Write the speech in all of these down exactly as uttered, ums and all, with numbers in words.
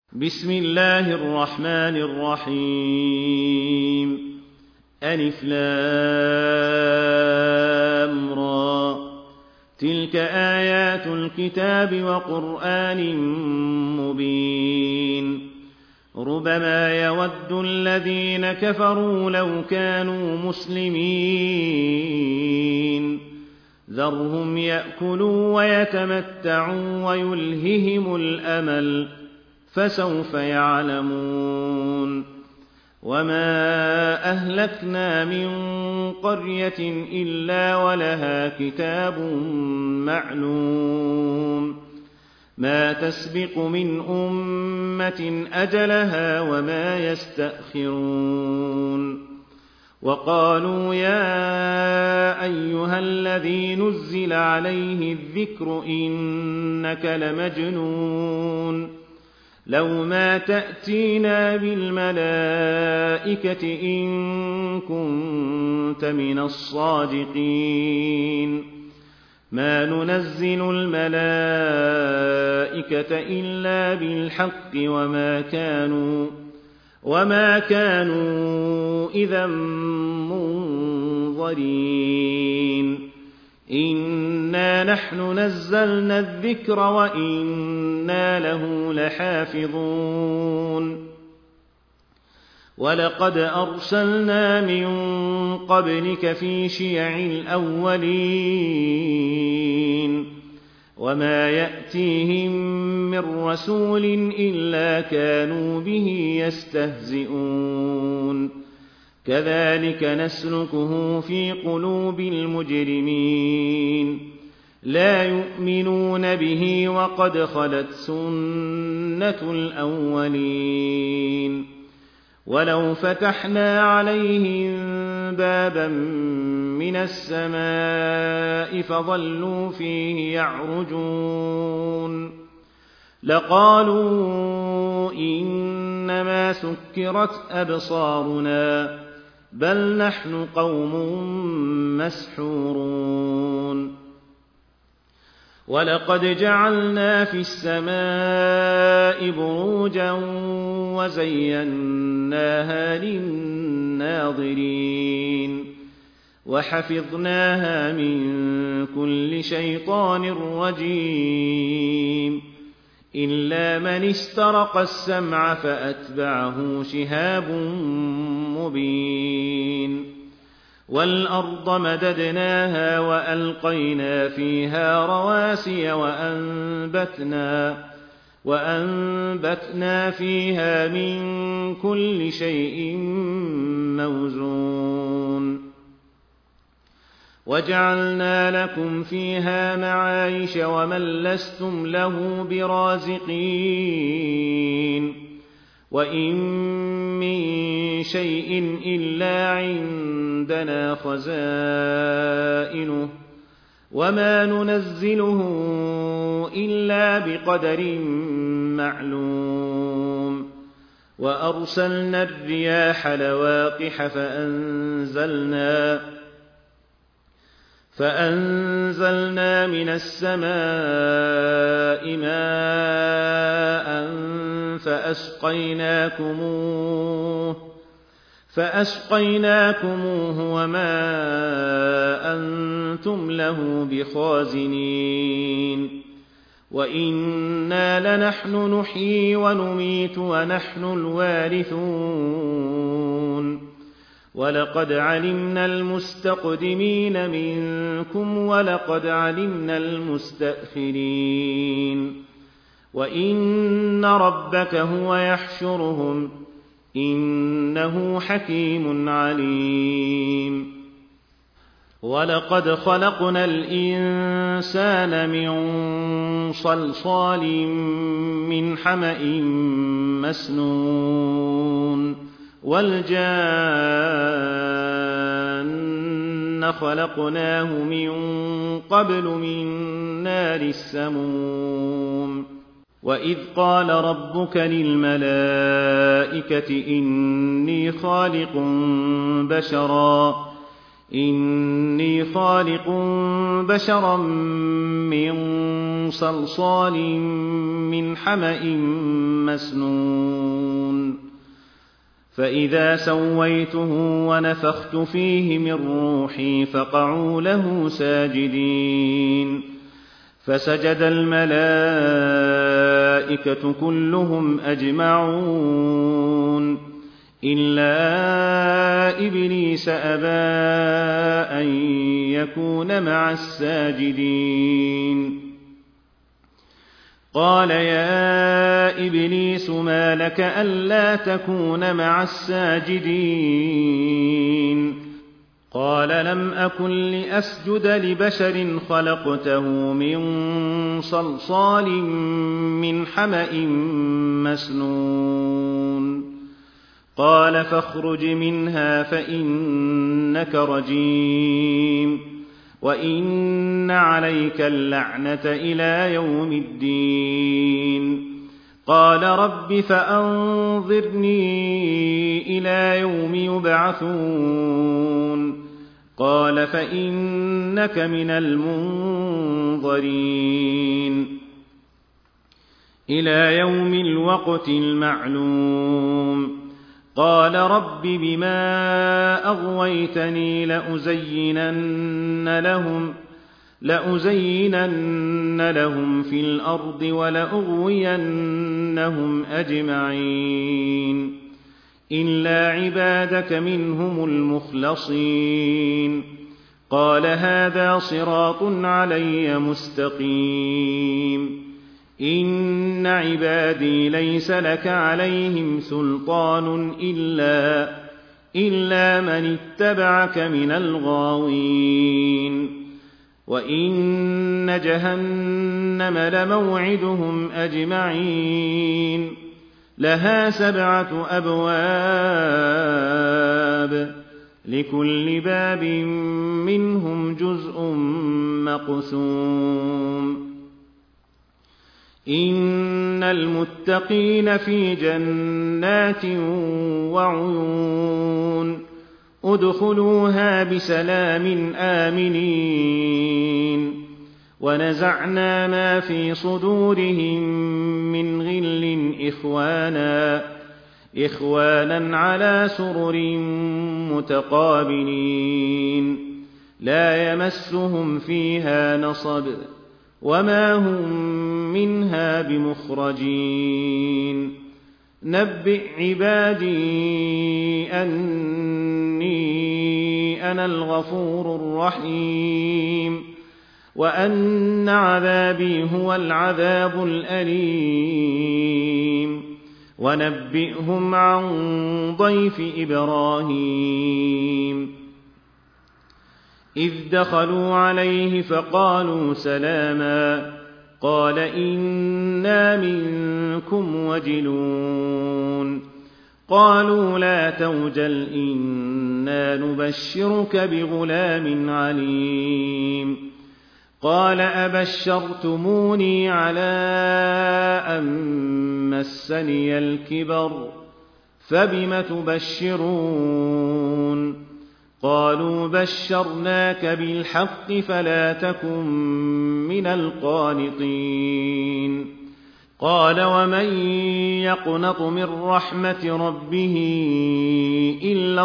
بسم الله الرحمن الرحيم ألف لام را تلك آيات الكتاب وقرآن مبين ربما يود الذين كفروا لو كانوا مسلمين ذرهم يأكلوا ويتمتعوا ويلههم الأمل فسوف يعلمون وما أهلكنا من قرية إلا ولها كتاب معلوم ما تسبق من أمة أجلها وما يستأخرون وقالوا يا أيها الذي نزل عليه الذكر إنك لمجنون لو ما تأتينا بالملائكة إن كنت من الصادقين ما ننزل الملائكة إلا بالحق وما كانوا وما كانوا إذا منظرين إنا نحن نزلنا الذكر وإنا له لحافظون ولقد أرسلنا من قبلك في شيع الأولين وما يأتيهم من رسول إلا كانوا به يستهزئون كذلك نسلكه في قلوب المجرمين لا يؤمنون به وقد خلت سنة الأولين ولو فتحنا عليهم بابا من السماء فظلوا فيه يعرجون لقالوا إنما سكرت أبصارنا بل نحن قوم مسحورون ولقد جعلنا في السماء بروجا وزيناها للناظرين وحفظناها من كل شيطان رجيم إلا من استرق السمع فأتبعه شهاب مبين والأرض مددناها وألقينا فيها رواسي وأنبتنا, وأنبتنا فيها من كل شيء موزون وجعلنا لكم فيها معايش ومن لستم له برازقين وإن من شيء إلا عندنا خزائنه وما ننزله إلا بقدر معلوم وأرسلنا الرياح لواقح فأنزلنا فأنزلنا من السماء ماء فأسقيناكموه, فأسقيناكموه وما أنتم له بخازنين وإنا لنحن نحيي ونميت ونحن الوارثون ولقد علمنا المستقدمين منكم ولقد علمنا المستأخرين وإن ربك هو يحشرهم إنه حكيم عليم ولقد خلقنا الإنسان من صلصال من حمأ مسنون والجان خلقناه من قبل من نار السموم وإذ قال ربك للملائكة إني خالق بشرا إني خالق بشرا من صلصال من حمأ مسنون فإذا سويته ونفخت فيه من روحي فقعوا له ساجدين فسجد الملائكة كلهم أجمعون إلا إبليس أبى أن يكون مع الساجدين قال يا إبليس ما لك ألا تكون مع الساجدين قال لم أكن لأسجد لبشر خلقته من صلصال من حمأ مسنون قال فاخرج منها فإنك رجيم وإن عليك اللعنة إلى يوم الدين قال رب فأنظرني إلى يوم يبعثون قال فإنك من المنظرين إلى يوم الوقت المعلوم قال رب بما أغويتني لأزينن لهم لأزينن لهم في الأرض ولأغوينهم أجمعين إلا عبادك منهم المخلصين قال هذا صراط علي مستقيم إن عبادي ليس لك عليهم سلطان إلا, إلا من اتبعك من الغاوين وإن جهنم لموعدهم أجمعين لها سبعة أبواب لكل باب منهم جزء مقسوم إن المتقين في جنات وعيون ادخلوها بسلام آمنين ونزعنا ما في صدورهم من غل إخوانا إخوانا على سرر متقابلين لا يمسهم فيها نصب وما هم منها بمخرجين نبئ عبادي أني أنا الغفور الرحيم وأن عذابي هو العذاب الأليم ونبئهم عن ضيف إبراهيم إذ دخلوا عليه فقالوا سلاما قال إنا منكم وجلون قالوا لا توجل إنا نبشرك بغلام عليم قال أبشرتموني على أن مسني الكبر فبم تبشرون قالوا بشرناك بالحق فلا تكن من القانطين قال ومن يقنط من رحمة ربه إلا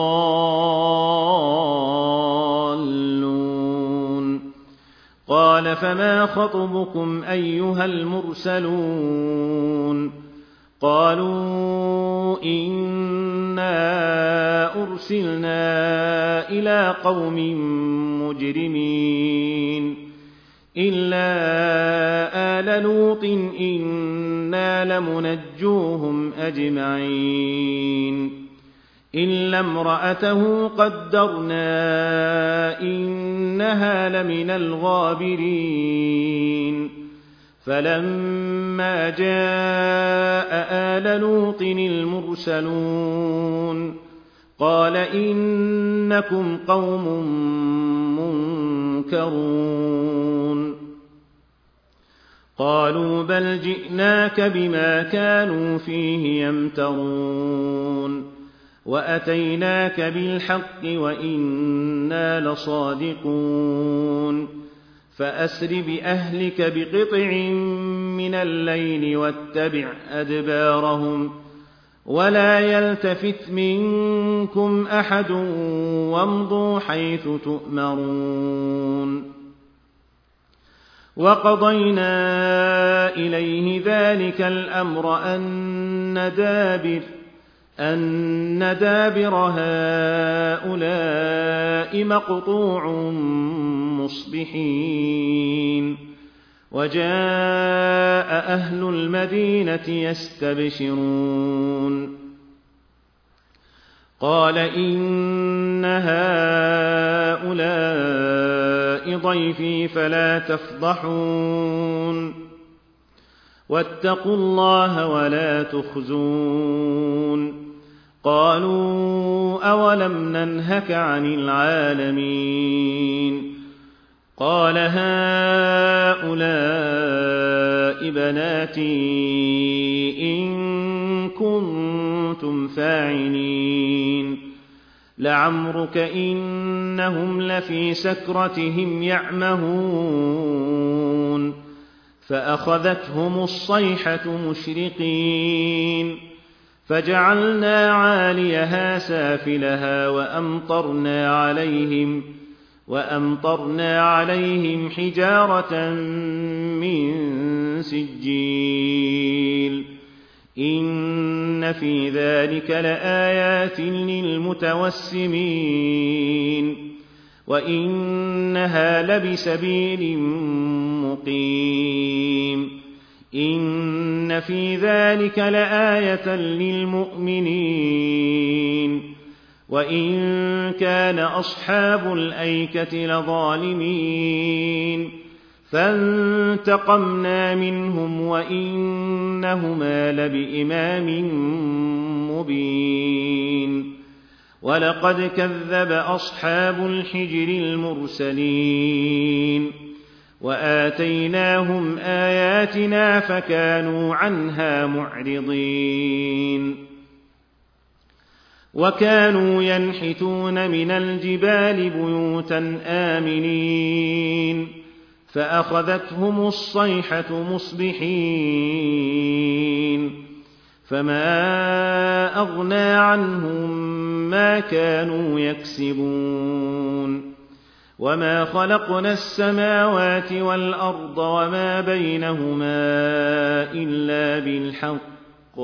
الضالون قال فما خطبكم أيها المرسلون قالوا إنا أرسلنا إلى قوم مجرمين إلا آل لوط إنا لمنجوهم أجمعين إلا امرأته قدرنا إنها لمن الغابرين فلما جاء آل لوط المرسلون قال إنكم قوم منكرون قالوا بل جئناك بما كانوا فيه يمترون وأتيناك بالحق وإنا لصادقون فأسر بأهلك بقطع من الليل واتبع أدبارهم ولا يلتفت منكم أحد وامضوا حيث تؤمرون وقضينا إليه ذلك الأمر أن دابر أن دابر هؤلاء مقطوع مصبحين وجاء أهل المدينة يستبشرون قال إن هؤلاء ضيفي فلا تفضحون واتقوا الله ولا تخزون قالوا أولم ننهك عن العالمين قال هؤلاء بناتي إن كنتم فاعلين لعمرك إنهم لفي سكرتهم يعمهون فأخذتهم الصيحة مشرقين فجعلنا عاليها سافلها وأمطرنا عليهم وأمطرنا عليهم حجارة من سجيل إن في ذلك لآيات للمتوسمين وإنها لبسبيل مقيم إن في ذلك لآية للمؤمنين وإن كان أصحاب الأيكة لظالمين فانتقمنا منهم وإنهما لبإمام مبين ولقد كذب أصحاب الحجر المرسلين وآتيناهم آياتنا فكانوا عنها معرضين وكانوا ينحتون من الجبال بيوتا آمنين فأخذتهم الصيحة مصبحين فما أغنى عنهم ما كانوا يكسبون وما خلقنا السماوات والأرض وما بينهما إلا بالحق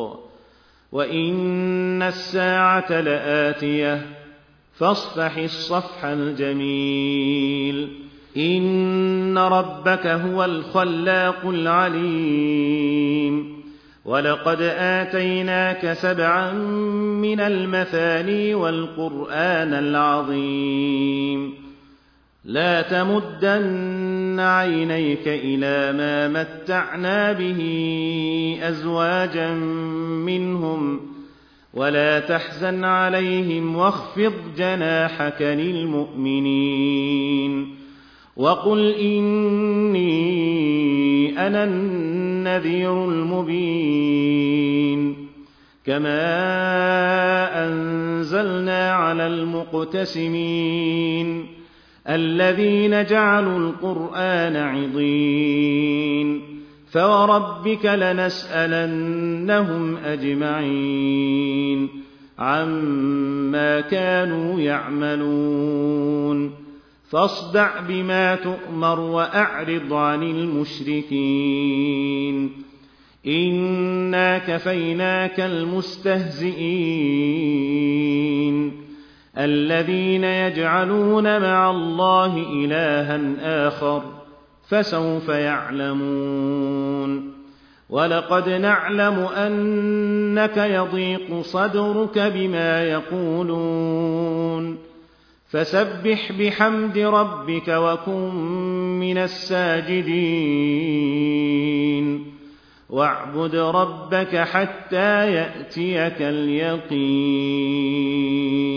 وإن الساعة لآتية فاصفح الصفح الجميل إن ربك هو الخلاق العليم ولقد آتيناك سبعا من المثاني والقرآن العظيم لا تمدن عينيك إلى ما متعنا به أزواجا منهم ولا تحزن عليهم واخفض جناحك للمؤمنين وقل إني أنا النذير المبين كما أنزلنا على المقتسمين الذين جعلوا القرآن عضين فوربك لنسألنهم أجمعين عما كانوا يعملون فاصدع بما تؤمر وأعرض عن المشركين إنا كفيناك المستهزئين الذين يجعلون مع الله إلها آخر فسوف يعلمون ولقد نعلم أنك يضيق صدرك بما يقولون فسبح بحمد ربك وكن من الساجدين واعبد ربك حتى يأتيك اليقين